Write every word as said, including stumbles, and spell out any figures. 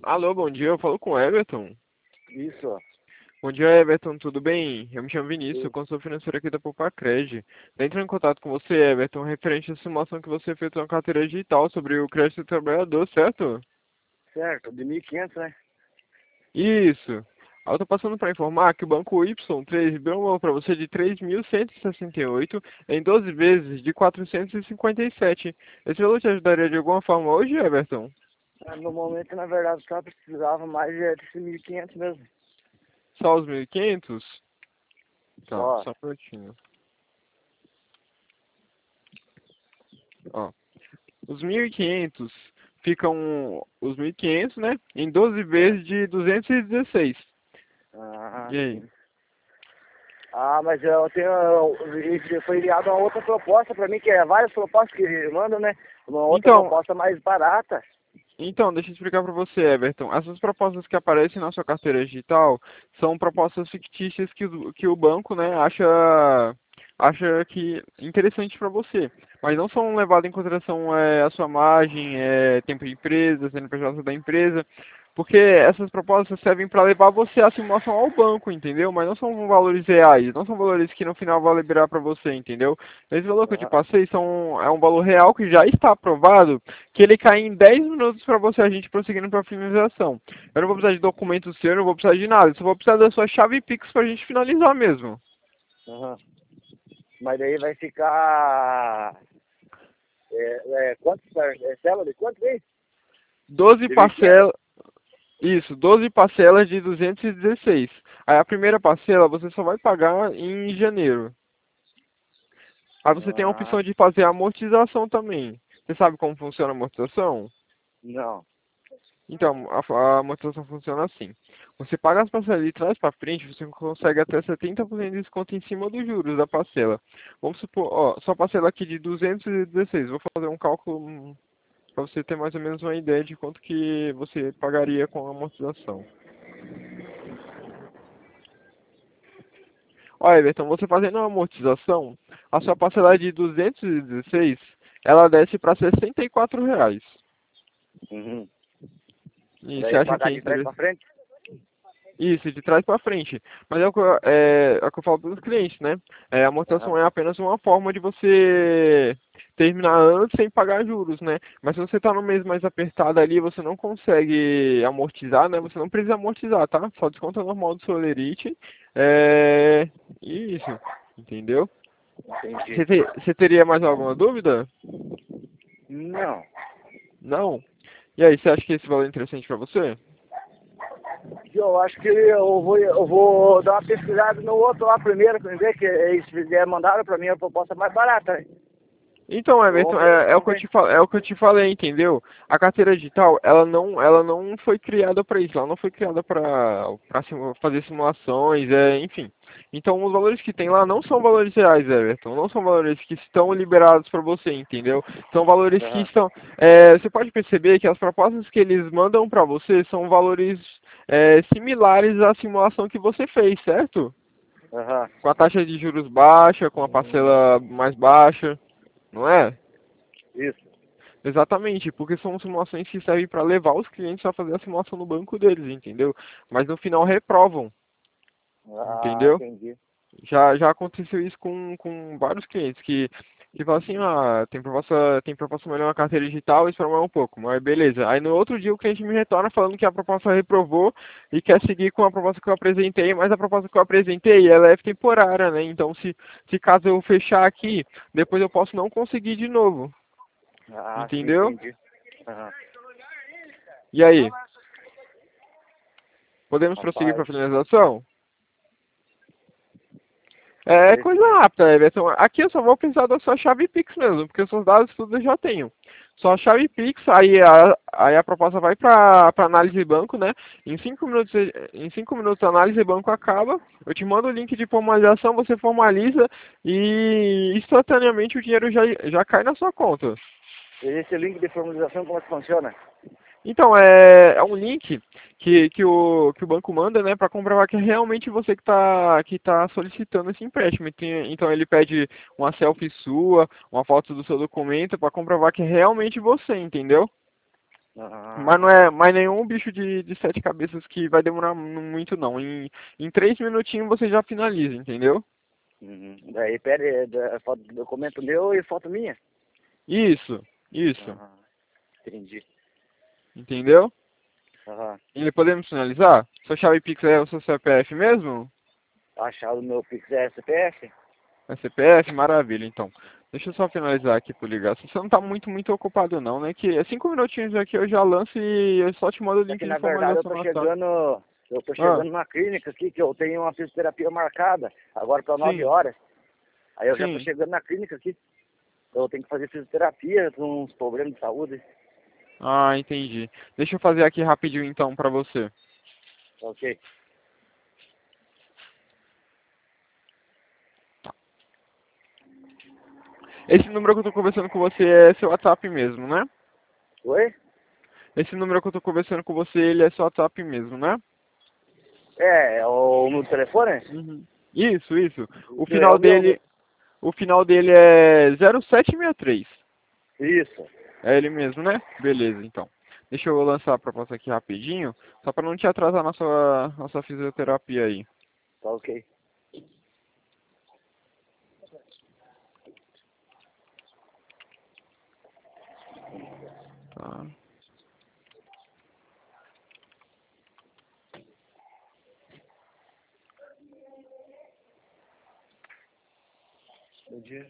Alô, bom dia, eu falo com o Everton. Isso. Bom dia, Everton, tudo bem? Eu me chamo Vinícius, eu E- consultor financeiro aqui da Popacred. Entro em contato com você, Everton, referente à simulação que você fez na carteira digital sobre o crédito do trabalhador, certo? Certo, de mil e quinhentos, né? Isso. Ah, eu tô passando para informar que o banco Y três deu um valor para você de três mil cento e sessenta e oito em doze vezes de quatrocentos e cinquenta e sete. Esse valor te ajudaria de alguma forma hoje, Everton? Ah, no momento, na verdade, só precisava mais é, desse mil e quinhentos mesmo. Só os mil e quinhentos? Tá, Só. só um minutinho. Ó. Os mil e quinhentos ficam os mil e quinhentos, né? Em doze Certo. vezes de duzentos e dezesseis. Ah, E aí? sim. Ah, mas eu tenho. eu- Foi enviada uma outra proposta para mim, que é várias propostas que mandam, né? Uma outra Então, proposta mais barata. então, deixa eu explicar para você, Everton. Essas propostas que aparecem na sua carteira digital são propostas fictícias que o, que o banco, né, acha, acha que interessante para você. Mas não são levadas em consideração é, a sua margem, é, tempo de empresa, C N P J da empresa. Porque essas propostas servem para levar você à simulação ao banco, entendeu? Mas não são valores reais, não são valores que no final vão liberar para você, entendeu? Esse valor que eu te Aham. passei são, é um valor real que já está aprovado, que ele cai em dez minutos para você, a gente prosseguindo para a finalização. Eu não vou precisar de documento seu, eu não vou precisar de nada, eu só vou precisar da sua chave Pix para a gente finalizar mesmo. Aham. Mas daí vai ficar. É, é, quantos? É, célula de quanto aí? doze De mil e quinhentos? parcelas, isso, doze parcelas de duzentos e dezesseis. Aí a primeira parcela você só vai pagar em janeiro. Aí você tem a Ah, opção de fazer a amortização também. Você sabe como funciona a amortização? não. Então, a, a amortização funciona assim. Você paga as parcelas de trás para frente, você consegue até setenta por cento de desconto em cima dos juros da parcela. Vamos supor, ó, sua parcela aqui de duzentos e dezesseis. Vou fazer um cálculo para você ter mais ou menos uma ideia de quanto que você pagaria com a amortização. Ó, Everton, você fazendo a amortização, a sua parcela de duzentos e dezesseis, ela desce para sessenta e quatro reais. Uhum. E Daí você é acha que pagar é de trás para interessante? frente? Isso, de trás para frente. Mas é o que eu, é, é o que eu falo para os clientes, né? É, a amortização Aham. é apenas uma forma de você terminar antes sem pagar juros, né? Mas se você está no mês mais apertado ali, você não consegue amortizar, né? Você não precisa amortizar, tá? Só desconta normal do seu lerite. É... Isso, entendeu? Entendi. Você, te- você teria mais alguma dúvida? Não. Não? E aí, você acha que esse valor é interessante para você? Eu acho que eu vou, eu vou dar uma pesquisada no outro lá primeiro, pra ver que eles fizeram- mandaram pra mim a proposta mais barata, né? Então, Everton, Vamos ver, é, é o vamos que eu ver. te fa- é o que eu te falei, entendeu? A carteira digital, ela não, ela não foi criada para isso, ela não foi criada para para fazer simulações, é, enfim. Então, os valores que tem lá não são valores reais, Everton, não são valores que estão liberados para você, entendeu? São valores que Aham, estão, é, você pode perceber que as propostas que eles mandam para você são valores é, similares à simulação que você fez, certo? aham. Com a taxa de juros baixa, com a parcela mais baixa. Não é? Isso. Exatamente, porque são simulações que servem para levar os clientes a fazer a simulação no banco deles, entendeu? Mas no final reprovam, Ah, entendeu? entendi. Já, já aconteceu isso com, com vários clientes que, que falam assim, ah, tem proposta, tem proposta melhor na carteira digital, espera mais um pouco, mas beleza. Aí no outro dia o cliente me retorna falando que a proposta reprovou e quer seguir com a proposta que eu apresentei, mas a proposta que eu apresentei, ela é temporária, né? Então se, se caso eu fechar aqui, depois eu posso não conseguir de novo, Ah, sim, entendeu? entendi. Aham. E aí? Podemos prosseguir para a Rapaz, finalização? É esse... coisa rápida, Everton. Aqui eu só vou precisar da sua chave Pix mesmo, porque os seus dados tudo eu já tenho. Só a chave Pix, aí a, aí a proposta vai para análise de banco, né? Em cinco minutos, em cinco minutos a análise de banco acaba. Eu te mando o link de formalização, você formaliza e instantaneamente o dinheiro já, já cai na sua conta. esse link de formalização, como é que funciona? Então, é, é um link que, que, o, que o banco manda, né, para comprovar que é realmente você que está que tá solicitando esse empréstimo. Tem- Então, ele pede uma selfie sua, uma foto do seu documento, para comprovar que é realmente você, entendeu? Ah, Mas não é mais nenhum bicho de, de sete cabeças que vai demorar muito não. Em, em três minutinhos você já finaliza, entendeu? uhum. Daí pede da, foto, documento meu e foto minha. Isso, isso. Ah, entendi. Entendeu? Aham. E podemos finalizar? Sua chave Pix é o seu C P F mesmo? Achado o meu Pix é S P F? É C P F? Maravilha, então. Deixa eu só finalizar aqui por ligar. Se você não tá muito, muito ocupado não, né? Que é cinco minutinhos aqui eu já lanço e eu só te mando o É link que de na verdade eu formalização tô no WhatsApp. chegando, eu tô Ah, chegando numa clínica aqui que eu tenho uma fisioterapia marcada, agora para nove sim, horas. Aí eu já tô sim. chegando na clínica aqui. Eu tenho que fazer fisioterapia com uns problemas de saúde. Ah, entendi. Deixa eu fazer aqui rapidinho então pra você. Ok. Esse número que eu tô conversando com você é seu WhatsApp mesmo, né? Oi? Esse número que eu tô conversando com você, ele é seu WhatsApp mesmo, né? É, é o meu telefone? Uhum. Isso, isso. O Isso é final o meu. dele, o final dele é zero sete seis três. Isso. É ele mesmo, né? Beleza, então. Deixa eu lançar a proposta aqui rapidinho, só para não te atrasar na sua, na sua fisioterapia aí. Tá ok. Tá. Bom dia.